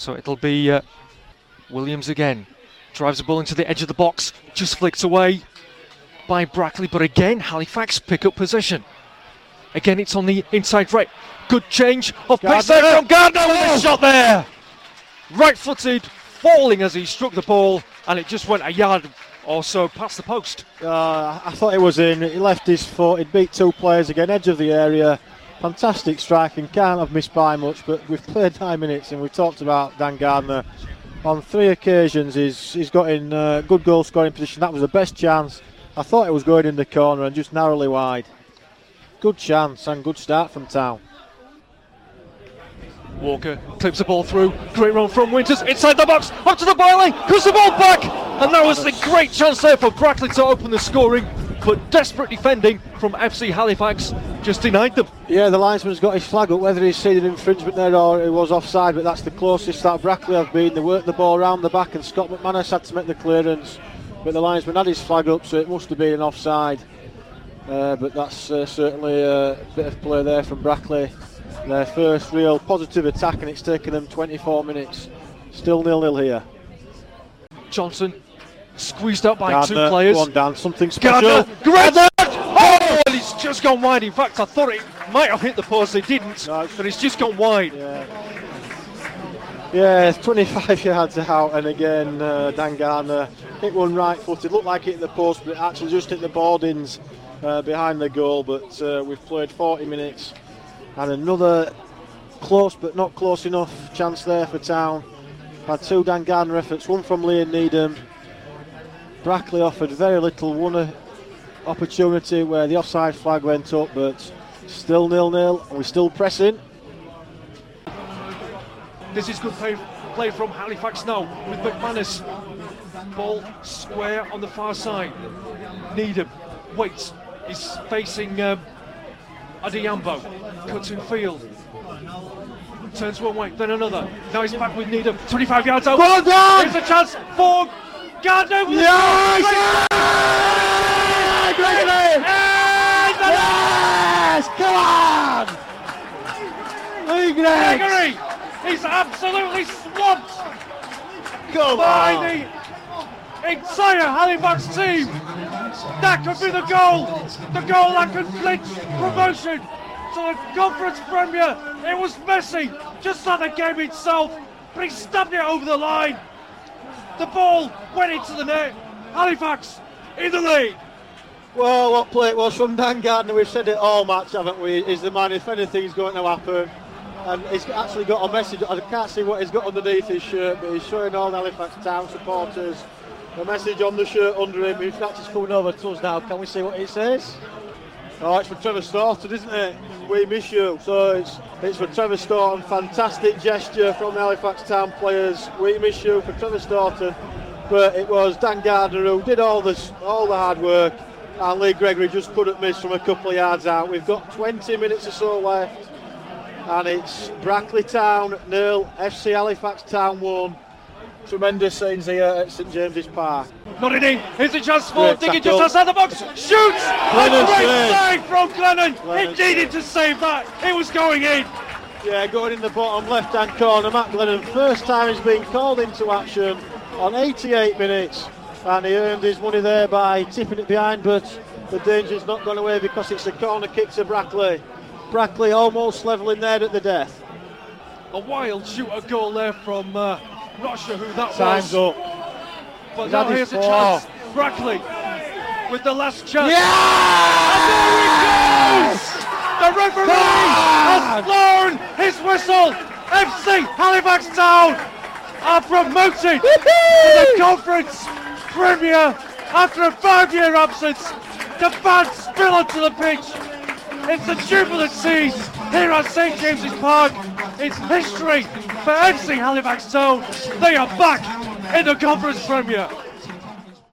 So it'll be Williams again. Drives the ball into the edge of the box. Just flicked away by Brackley. But again, Halifax pick up possession. Again, it's on the inside right. Good change of pace there from Gardner with a shot there. Right-footed, falling as he struck the ball, and it just went a yard or so past the post. I thought it was in. He left his foot. He'd beat two players again, edge of the area. Fantastic striking. Can't have missed by much, but we've played 9 minutes and we've talked about Dan Gardner. On 3 occasions, he's got in good goal scoring position. That was the best chance. I thought it was going in the corner and just narrowly wide. Good chance and good start from Town. Walker clips the ball through. Great run from Winters inside the box, up to the byline, cuts the ball back, and that was the great chance there for Brackley to open the scoring. But desperate defending from FC Halifax just denied them. Yeah, the linesman's got his flag up, whether he's seen an infringement there or it was offside, but that's the closest that Brackley have been. They worked the ball around the back and Scott McManus had to make the clearance, but the linesman had his flag up, so it must have been an offside. But that's certainly a bit of play there from Brackley. Their first real positive attack, and it's taken them 24 minutes. Still 0-0 here. Johnson squeezed out by Gardner, 2 players. Go on, Dan, something special. Gardner, great! Oh, and it's just gone wide. In fact, I thought it might have hit the post. It didn't, but it's just gone wide. Yeah, it's 25 yards out, and again, Dan Gardner hit one right-footed. Looked like it hit the post, but it actually just hit the boardings behind the goal. But we've played 40 minutes, and another close but not close enough chance there for Town. Had 2 Dan Gardner efforts, one from Liam Needham. Brackley offered very little, one opportunity where the offside flag went up, but still 0-0, and we're still pressing. This is good play from Halifax now with McManus. Ball square on the far side. Needham waits. He's facing Adiyambo. Cuts in field. Turns one way, then another. Now he's back with Needham. 25 yards out. Well done! Here's a chance for Gardner with Yes! Gregory! Yes! Come on! Lee Gregory! He's absolutely swamped by the entire Halifax team. That could be the goal that could clinch promotion to the Conference Premier. It was messy, just like the game itself, but he stabbed it over the line. The ball went into the net. Halifax in the lead. Well, what play it was from Dan Gardner. We've said it all match, haven't we? Is the man, if anything's going to happen. And he's actually got a message. I can't see what he's got underneath his shirt, but he's showing all the Halifax Town supporters a message on the shirt under him. In fact, it's coming over to us now. Can we see what it says? Oh, it's for Trevor Staunton, isn't it? We miss you. So it's for Trevor Staunton. Fantastic gesture from the Halifax Town players. We miss you for Trevor Staunton. But it was Dan Gardner who did all the hard work, and Lee Gregory just couldn't miss from a couple of yards out. We've got 20 minutes or so left. And it's Brackley Town 0, FC Halifax Town 1. Tremendous scenes here at St James's Park. Not in. Here's a chance for Diggin just outside the box. Shoots! A great save from Glennon. He needed to save that. It was going in. Yeah, going in the bottom left-hand corner. Matt Glennon, first time he's been called into action on 88 minutes. And he earned his money there by tipping it behind, but the danger's not gone away because it's a corner kick to Brackley. Brackley almost levelling there at the death. A wild shooter goal there from, not sure who that Time's was. up. But now here's a chance. Brackley with the last chance. Yeah! And there it goes! The referee has blown his whistle. FC Halifax Town are promoted to the Conference Premier after a 5-year absence. The fans spill onto the pitch. It's a jubilant scene here at St James's Park. It's history for FC Halifax Town. They are back in the Conference Premier.